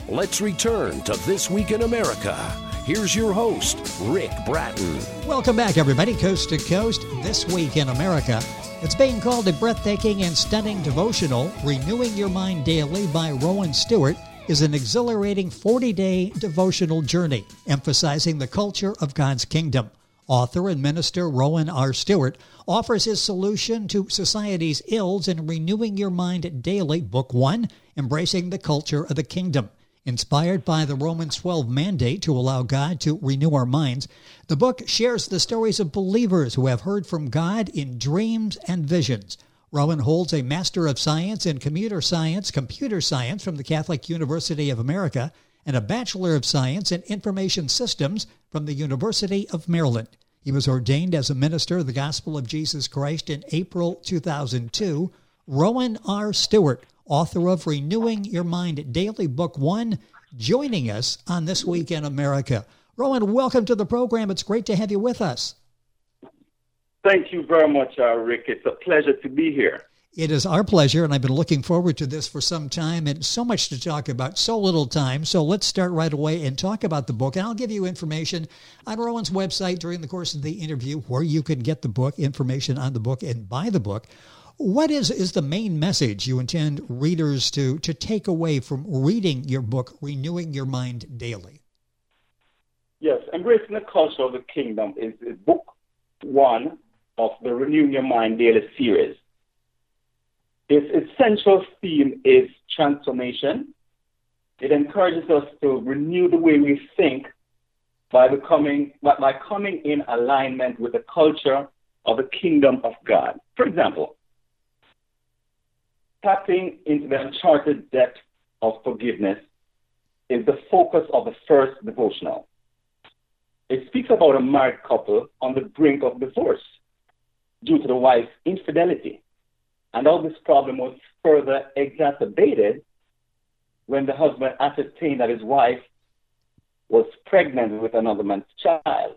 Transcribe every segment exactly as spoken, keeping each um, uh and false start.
let's return to This Week in America. Here's your host, Rick Bratton. Welcome back, everybody, coast to coast, This Week in America. It's being called a breathtaking and stunning devotional. Renewing Your Mind Daily by Rowan Stewart is an exhilarating forty-day devotional journey, emphasizing the culture of God's kingdom. Author and minister Rowan R. Stewart offers his solution to society's ills in Renewing Your Mind Daily, Book One, Embracing the Culture of the Kingdom. Inspired by the Romans twelve mandate to allow God to renew our minds, the book shares the stories of believers who have heard from God in dreams and visions. Rowan holds a Master of Science in Computer Science, Computer Science from the Catholic University of America, and a Bachelor of Science in Information Systems from the University of Maryland. He was ordained as a minister of the Gospel of Jesus Christ in April two thousand two. Rowan R. Stewart, author of Renewing Your Mind Daily, Book One, joining us on This Week in America. Rowan, welcome to the program. It's great to have you with us. Thank you very much, uh, Rick. It's a pleasure to be here. It is our pleasure, and I've been looking forward to this for some time, and so much to talk about, so little time. So let's start right away and talk about the book. And I'll give you information on Rowan's website during the course of the interview where you can get the book, information on the book, and buy the book. What is, is the main message you intend readers to, to take away from reading your book, Renewing Your Mind Daily? Yes, Embracing the Culture of the Kingdom is, is book one of the Renewing Your Mind Daily series. Its essential theme is transformation. It encourages us to renew the way we think by becoming by coming in alignment with the culture of the kingdom of God. For example, tapping into the uncharted depth of forgiveness is the focus of the first devotional. It speaks about a married couple on the brink of divorce due to the wife's infidelity. And all this problem was further exacerbated when the husband ascertained that his wife was pregnant with another man's child.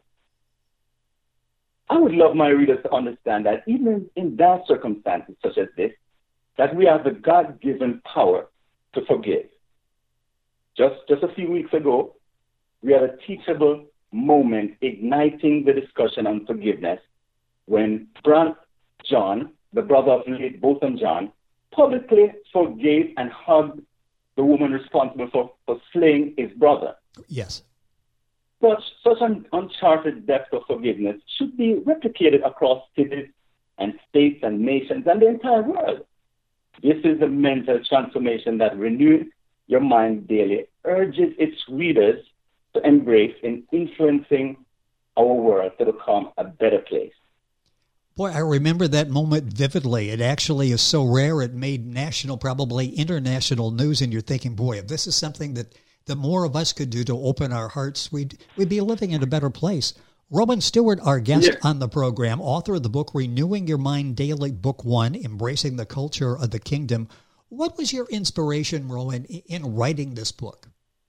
I would love my readers to understand that even in that circumstances such as this, that we have the God-given power to forgive. Just, just a few weeks ago, we had a teachable moment igniting the discussion on forgiveness when Brant John, the brother of late Botham John, publicly forgave and hugged the woman responsible for, for slaying his brother. Yes. Such, such an uncharted depth of forgiveness should be replicated across cities and states and nations and the entire world. This is the mental transformation that Renewing Your Mind Daily urges its readers to embrace in influencing our world to become a better place. Boy, I remember that moment vividly. It actually is so rare it made national, probably international news, and you're thinking, boy, if this is something that, that more of us could do to open our hearts, we'd, we'd be living in a better place. Rowan Stewart, our guest yeah. on the program, author of the book Renewing Your Mind Daily, Book One, Embracing the Culture of the Kingdom. What was your inspiration, Rowan, in writing this book?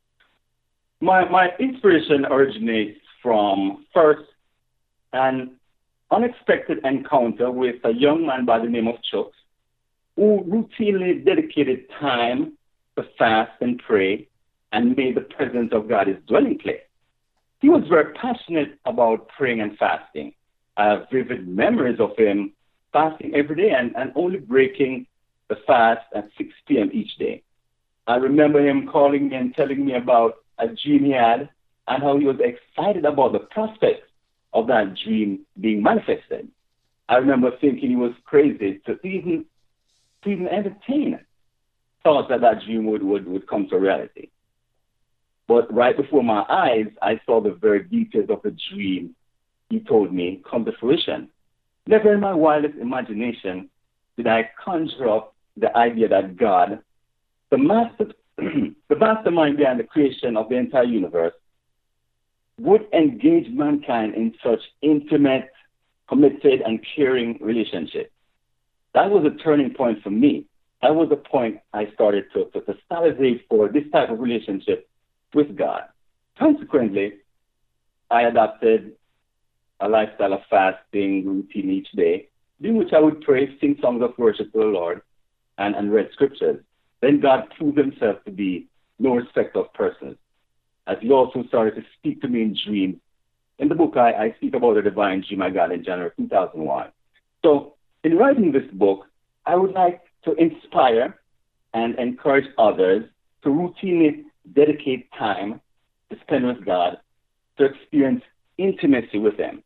My, my inspiration originates from, first, an unexpected encounter with a young man by the name of Chuck, who routinely dedicated time to fast and pray and made the presence of God his dwelling place. He was very passionate about praying and fasting. I have vivid memories of him fasting every day and, and only breaking the fast at six p.m. each day. I remember him calling me and telling me about a dream he had and how he was excited about the prospects of that dream being manifested. I remember thinking he was crazy to even, to even entertain thoughts that that dream would, would, would come to reality. But right before my eyes, I saw the very details of the dream he told me come to fruition. Never in my wildest imagination did I conjure up the idea that God, the master, the mastermind behind the creation of the entire universe, would engage mankind in such intimate, committed, and caring relationship. That was a turning point for me. That was the point I started to, to, to salivate for this type of relationship with God. Consequently, I adopted a lifestyle of fasting routine each day, during which I would pray, sing songs of worship to the Lord, and, and read scriptures. Then God proved himself to be no respect of persons, as he also started to speak to me in dreams. In the book, I, I speak about a divine dream I got in January two thousand one. So in writing this book, I would like to inspire and encourage others to routinely dedicate time to spend with God, to experience intimacy with Him.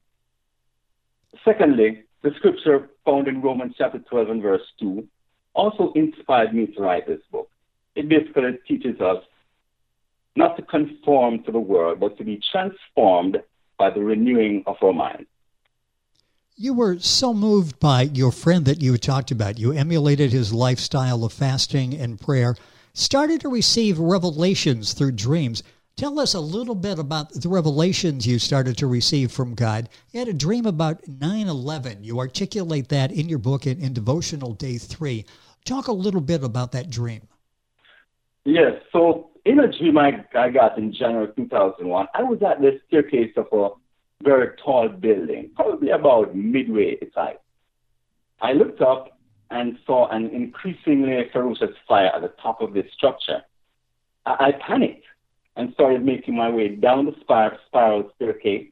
Secondly, the scripture found in Romans chapter twelve and verse two also inspired me to write this book. It basically teaches us not to conform to the world, but to be transformed by the renewing of our mind. You were so moved by your friend that you talked about. You emulated his lifestyle of fasting and prayer, started to receive revelations through dreams. Tell us a little bit about the revelations you started to receive from God. You had a dream about nine eleven. You articulate that in your book in, in Devotional Day three. Talk a little bit about that dream. Yes, so in a dream I, I got in January two thousand one, I was at the staircase of a very tall building, probably about midway its height. I looked up and saw an increasingly ferocious fire at the top of this structure. I, I panicked and started making my way down the spir- spiral staircase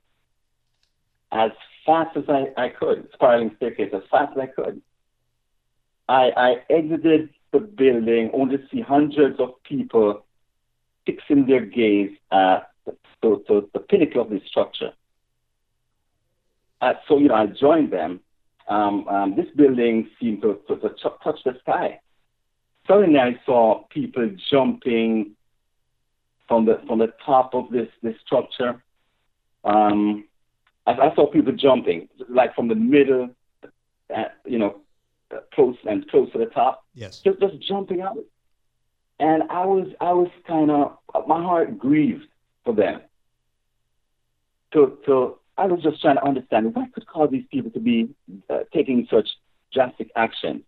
as fast as I, I could, spiraling staircase as fast as I could. I, I exited the building, only to see hundreds of people fixing their gaze at the, to, to the pinnacle of this structure. Uh, so, you know, I joined them. Um, um, this building seemed to, to, to ch- touch the sky. Suddenly I saw people jumping from the from the top of this, this structure. Um, I, I saw people jumping, like from the middle, uh, you know, uh, close and close to the top. Yes. Just, just jumping out. And I was, I was kind of, my heart grieved for them. To, to, I was just trying to understand what could cause these people to be uh, taking such drastic action.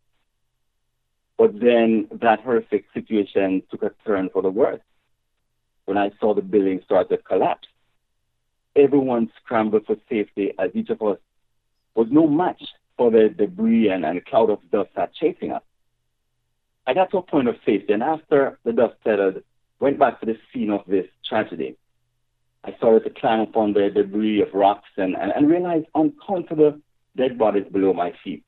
But then that horrific situation took a turn for the worse. When I saw the building start to collapse, everyone scrambled for safety as each of us was no match for the debris and, and cloud of dust that chasing us. I got to a point of safety, and after the dust settled, went back to the scene of this tragedy. I started to climb up on the debris of rocks and, and, and realized uncountable dead bodies below my feet.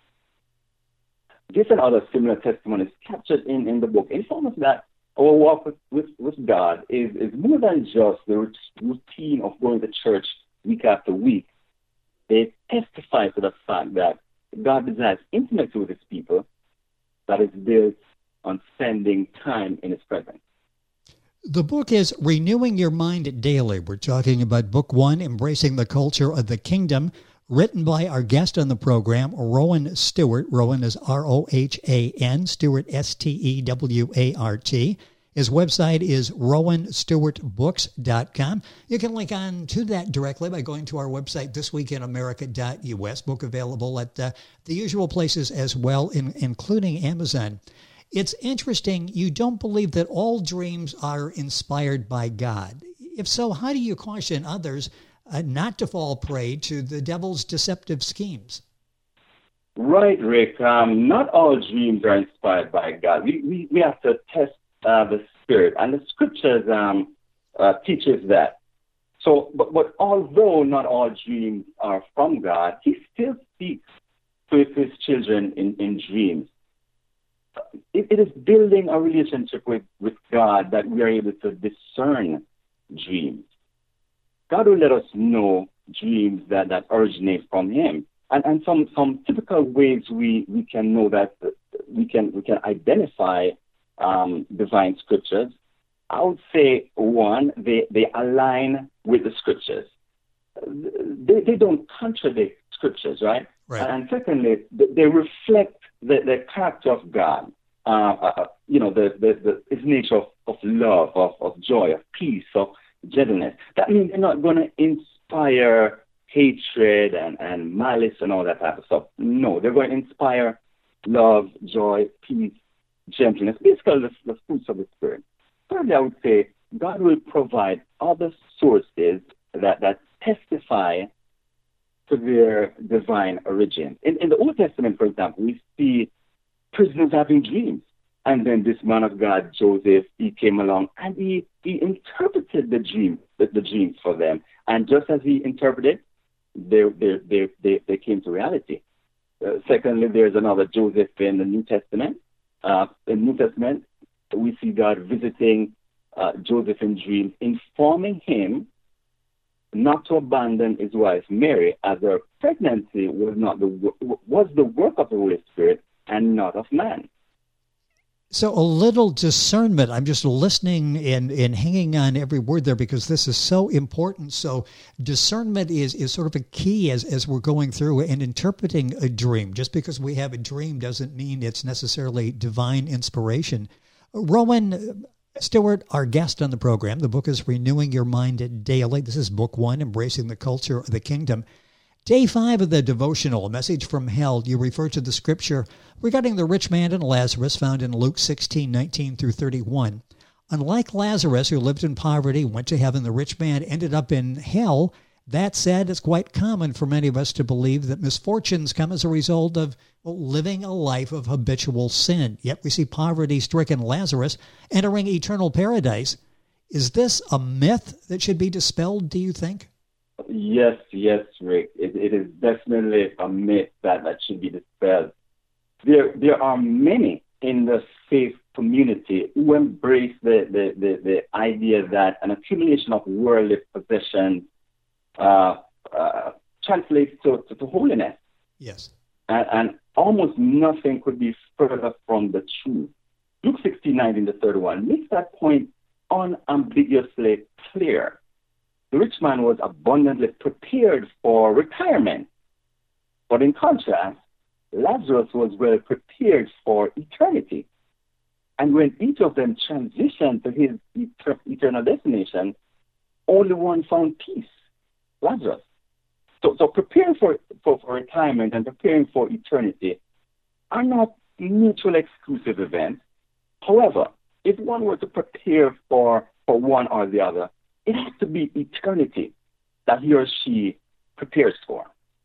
This and other similar testimonies captured in, in the book inform us that our walk with, with, with God is, is more than just the routine of going to church week after week. They testify to the fact that God desires intimacy with His people that is built on spending time in His presence. The book is Renewing Your Mind Daily. We're talking about Book One, Embracing the Culture of the Kingdom, written by our guest on the program, Rowan Stewart. Rowan is R O H A N, Stewart, S T E W A R T. His website is rowan stewart books dot com. You can link on to that directly by going to our website, this week in america dot U S. Book available at uh, the usual places as well, in, including Amazon. It's interesting, you don't believe that all dreams are inspired by God. If so, how do you caution others uh, not to fall prey to the devil's deceptive schemes? Right, Rick. Um, not all dreams are inspired by God. We we, we have to test uh, the spirit, and the scriptures um, uh, teaches that. So, but, but although not all dreams are from God, He still speaks to His children in, in dreams. It, it is building a relationship with, with God that we are able to discern dreams. God will let us know dreams that, that originate from Him. And, and some, some typical ways we, we can know that we can we can identify um, divine scriptures. I would say, one, they, they align with the scriptures. They, they don't contradict scriptures, right? Right. And secondly, they reflect the, the character of God, uh, uh, you know, the, the, the His nature of, of love, of, of joy, of peace, of gentleness. That means they're not going to inspire hatred and, and malice and all that type of stuff. No, they're going to inspire love, joy, peace, gentleness, basically the, the fruits of the Spirit. Thirdly, I would say God will provide other sources that, that testify to their divine origin. In, in the Old Testament, for example, we see prisoners having dreams. And then this man of God, Joseph, he came along and he, he interpreted the dream, the, the dreams for them. And just as he interpreted, they, they, they, they, they came to reality. Uh, secondly, there's another Joseph in the New Testament. Uh, in the New Testament, we see God visiting uh, Joseph in dreams, informing him not to abandon his wife Mary, as her pregnancy was not the was the work of the Holy Spirit and not of man. So a little discernment. I'm just listening and, and hanging on every word there because this is so important. So discernment is, is sort of a key as, as we're going through and interpreting a dream. Just because we have a dream doesn't mean it's necessarily divine inspiration. Rowan Stewart, our guest on the program, the book is Renewing Your Mind Daily. This is book one, Embracing the Culture of the Kingdom. Day five of the devotional, A Message from Hell, you refer to the scripture regarding the rich man and Lazarus found in Luke sixteen, nineteen through thirty-one. Unlike Lazarus, who lived in poverty, went to heaven, the rich man ended up in hell. That said, it's quite common for many of us to believe that misfortunes come as a result of well, living a life of habitual sin. Yet we see poverty-stricken Lazarus entering eternal paradise. Is this a myth that should be dispelled, do you think? Yes, yes, Rick. It, it is definitely a myth that, that should be dispelled. There there are many in the faith community who embrace the, the, the, the idea that an accumulation of worldly possessions uh, uh, translates to, to, to holiness. Yes. And, and almost nothing could be further from the truth. Luke sixteen, nineteen to thirty-one makes that point unambiguously clear. The rich man was abundantly prepared for retirement. But in contrast, Lazarus was well prepared for eternity. And when each of them transitioned to his et- eternal destination, only one found peace, Lazarus. So, so preparing for, for, for retirement and preparing for eternity are not mutually exclusive events. However, if one were to prepare for, for one or the other, it has to be eternity that he or she prepares for.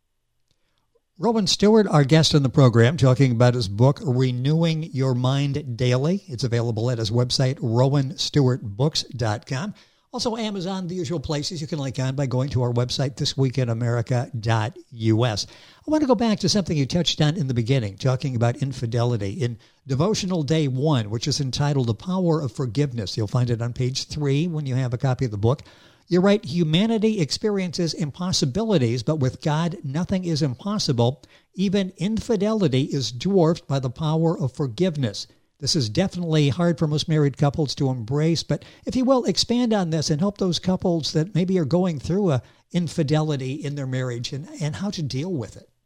Rowan Stewart, our guest on the program, talking about his book, Renewing Your Mind Daily. It's available at his website, rowan stewart books dot com. Also, Amazon, the usual places you can link on by going to our website, this week in america dot u s. I want to go back to something you touched on in the beginning, talking about infidelity. In Devotional Day one, which is entitled The Power of Forgiveness, you'll find it on page three when you have a copy of the book. You write, humanity experiences impossibilities, but with God, nothing is impossible. Even infidelity is dwarfed by the power of forgiveness. This is definitely hard for most married couples to embrace, but if you will, expand on this and help those couples that maybe are going through a infidelity in their marriage and, and how to deal with it.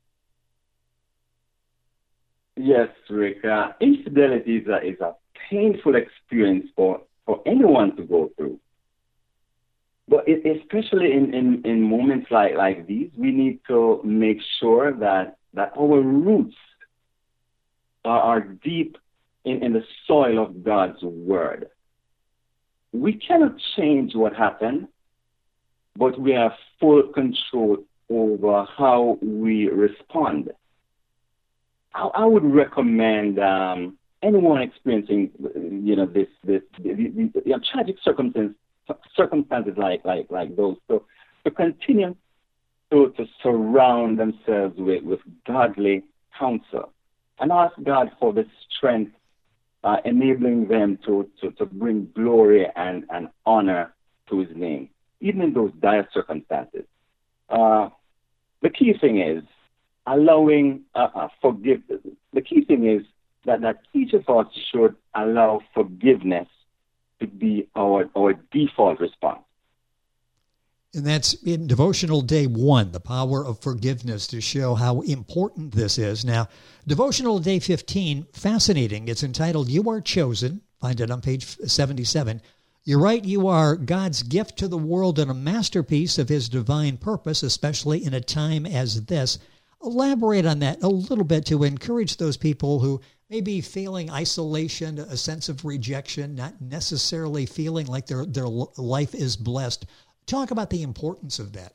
Yes, Rick. Uh, infidelity is a, is a painful experience for, for anyone to go through. But it, especially in, in, in moments like, like these, we need to make sure that, that our roots are, are deep in, in the soil of God's Word. We cannot change what happened, but we have full control over how we respond. I, I would recommend um, anyone experiencing, you know, this, this, this, this, this you know, tragic circumstances, circumstances like, like, like those, so to continue to, to surround themselves with, with godly counsel and ask God for the strength, uh, enabling them to, to, to bring glory and, and honor to His name, even in those dire circumstances. Uh, the key thing is allowing uh, uh, forgiveness. The key thing is that, that each of us should allow forgiveness to be our, our default response. And that's in Devotional Day one, the power of forgiveness, to show how important this is. Now, Devotional Day fifteen, fascinating. It's entitled, You Are Chosen. Find it on page seventy-seven. You're right, you are God's gift to the world and a masterpiece of His divine purpose, especially in a time as this. Elaborate on that a little bit to encourage those people who may be feeling isolation, a sense of rejection, not necessarily feeling like their, their life is blessed. Talk about the importance of that.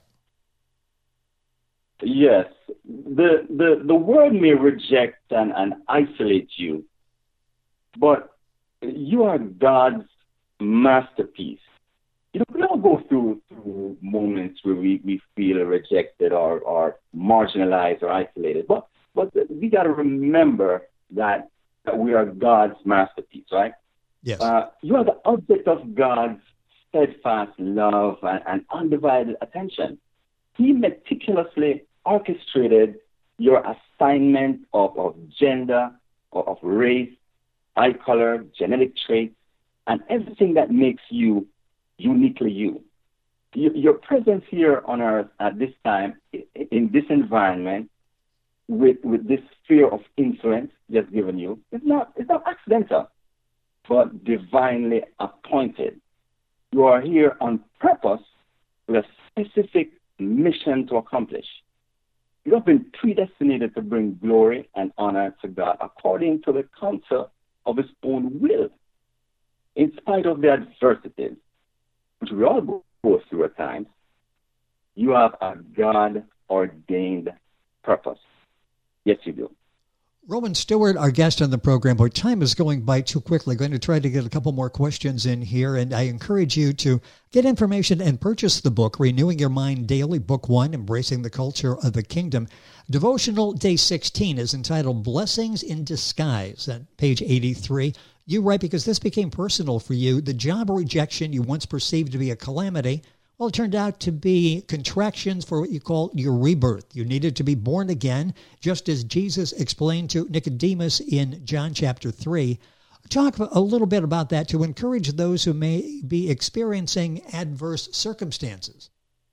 Yes. The, the, the world may reject and, and isolate you, but you are God's masterpiece. You know, we all go through, through moments where we, we feel rejected or, or marginalized or isolated. But but we got to remember that, that we are God's masterpiece, right? Yes. Uh, you are the object of God's steadfast love and, and undivided attention. He meticulously orchestrated your assignment of, of gender, of, of race, eye color, genetic traits, and everything that makes you uniquely you. Your presence here on earth at this time, in this environment, with with this sphere of influence just given you, is not it's not accidental, but divinely appointed. You are here on purpose with a specific mission to accomplish. You have been predestinated to bring glory and honor to God according to the counsel of His own will, in spite of the adversities, which we all go through at times. You have a God-ordained purpose. Yes, you do. Rowan Stewart, our guest on the program, but time is going by too quickly. Going to try to get a couple more questions in here, and I encourage you to get information and purchase the book, Renewing Your Mind Daily, Book One, Embracing the Culture of the Kingdom. Devotional Day sixteen is entitled Blessings in Disguise, at page eighty-three. You write, because this became personal for you, the job rejection you once perceived to be a calamity, well, it turned out to be contractions for what you call your rebirth. You needed to be born again, just as Jesus explained to Nicodemus in John chapter three. Talk a little bit about that to encourage those who may be experiencing adverse circumstances.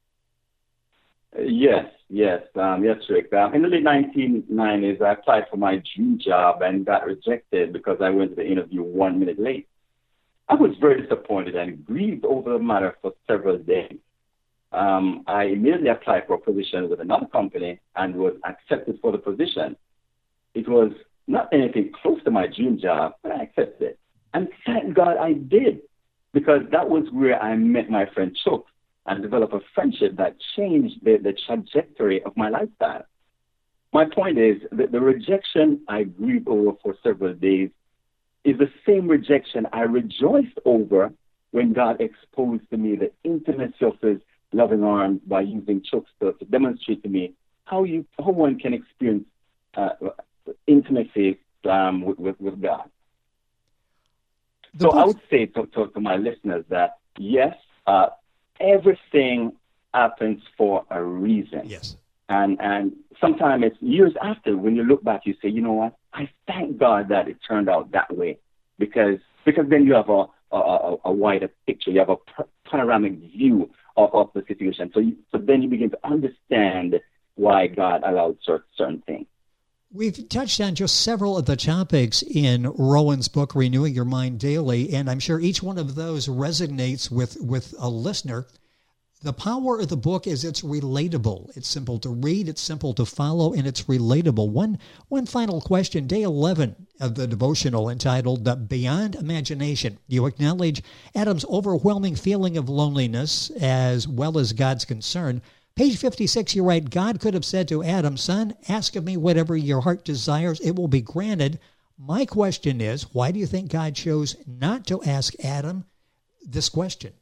Yes, yes, um, yes, Rick. Um, in the late nineteen nineties, I applied for my dream job and got rejected because I went to the interview one minute late. I was very disappointed and grieved over the matter for several days. Um, I immediately applied for a position with another company and was accepted for the position. It was not anything close to my dream job, but I accepted it. And thank God I did, because that was where I met my friend Chuck and developed a friendship that changed the, the trajectory of my lifestyle. My point is that the rejection I grieved over for several days is the same rejection I rejoiced over when God exposed to me the intimacy of His loving arms by using Chuck to, to demonstrate to me how you how one can experience uh, intimacy um, with, with, with God. The so book- I would say to, to, to my listeners that, yes, uh, everything happens for a reason. Yes. And and sometimes it's years after, when you look back, you say, you know what, I thank God that it turned out that way, because because then you have a a, a wider picture, you have a panoramic view of, of the situation. So you, so then you begin to understand why God allowed certain, certain things. We've touched on just several of the topics in Rowan's book, Renewing Your Mind Daily, and I'm sure each one of those resonates with, with a listener. The power of the book is it's relatable. It's simple to read, it's simple to follow, and it's relatable. One one final question. Day eleven of the devotional, entitled The Beyond Imagination. You acknowledge Adam's overwhelming feeling of loneliness as well as God's concern. Page fifty-six, you write, God could have said to Adam, son, ask of me whatever your heart desires, it will be granted. My question is, why do you think God chose not to ask Adam this question?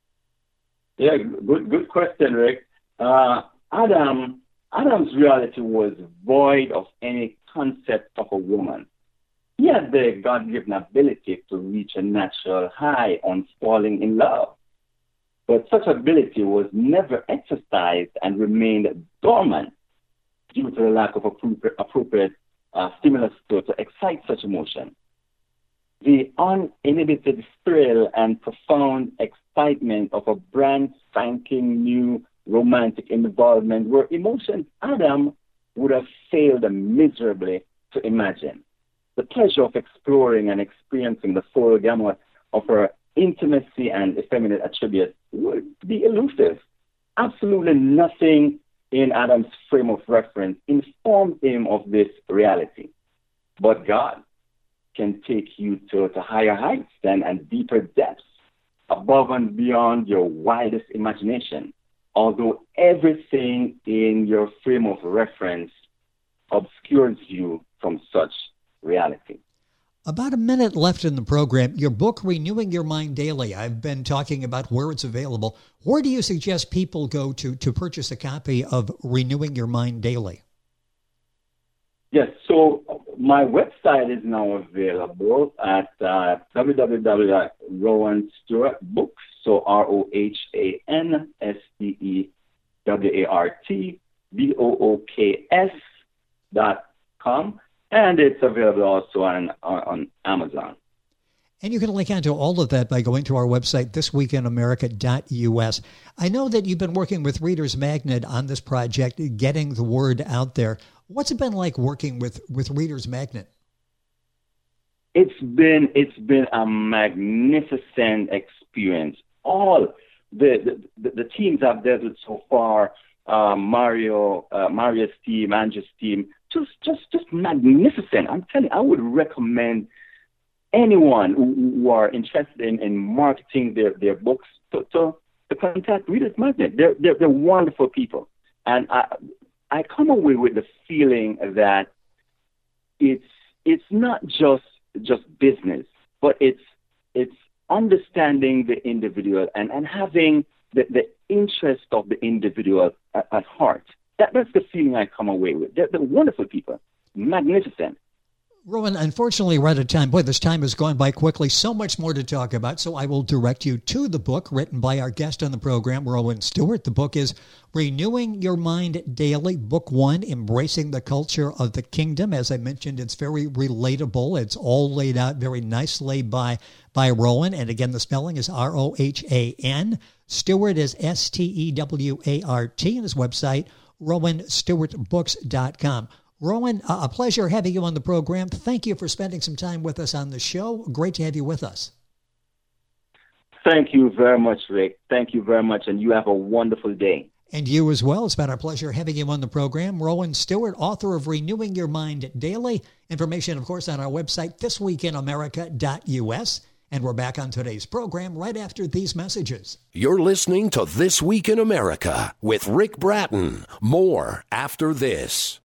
Yeah, good good question, Rick. Uh, Adam, Adam's reality was void of any concept of a woman. He had the God-given ability to reach a natural high on falling in love. But such ability was never exercised and remained dormant due to the lack of appropriate, appropriate uh, stimulus to, to excite such emotion. The uninhibited thrill and profound excitement of a brand spanking new romantic involvement were emotions Adam would have failed miserably to imagine. The pleasure of exploring and experiencing the full gamut of her intimacy and effeminate attributes would be elusive. Absolutely nothing in Adam's frame of reference informed him of this reality. But God can take you to, to higher heights and, and deeper depths, above and beyond your widest imagination, although everything in your frame of reference obscures you from such reality. About a minute left in the program. Your book, Renewing Your Mind Daily. I've been talking about where it's available. Where do you suggest people go to to purchase a copy of Renewing Your Mind Daily? Yes, so my website is now available at uh, w w w dot rowan stewart books, so R O H A N S T E W A R T B O O K S dot com, and it's available also on, on, on Amazon. And you can link onto all of that by going to our website, this week in america dot u s. I know that you've been working with Reader's Magnet on this project, getting the word out there. What's it been like working with, with Reader's Magnet? It's been it's been a magnificent experience. All the the, the teams I've dealt with so far, uh, Mario, uh, Mario's team, Andrew's team, just just just magnificent. I'm telling you, I would recommend anyone who, who are interested in, in marketing their, their books to, to, to contact Reader's Magnet. They're, they're they're wonderful people, and I I come away with the feeling that it's it's not just just business, but it's it's understanding the individual and, and having the, the interest of the individual at, at heart. That that's the feeling I come away with. They're, they're wonderful people, magnificent. Rowan, unfortunately, we're out of time. Boy, this time has gone by quickly. So much more to talk about, so I will direct you to the book written by our guest on the program, Rowan Stewart. The book is Renewing Your Mind Daily, Book One, Embracing the Culture of the Kingdom. As I mentioned, it's very relatable. It's all laid out very nicely by, by Rowan. And again, the spelling is R O H A N. Stewart is S T E W A R T, and his website, rowan stewart books dot com. Rowan, a pleasure having you on the program. Thank you for spending some time with us on the show. Great to have you with us. Thank you very much, Rick. Thank you very much, and you have a wonderful day. And you as well. It's been our pleasure having you on the program. Rowan Stewart, author of Renewing Your Mind Daily. Information, of course, on our website, this week in america dot u s. And we're back on today's program right after these messages. You're listening to This Week in America with Rick Bratton. More after this.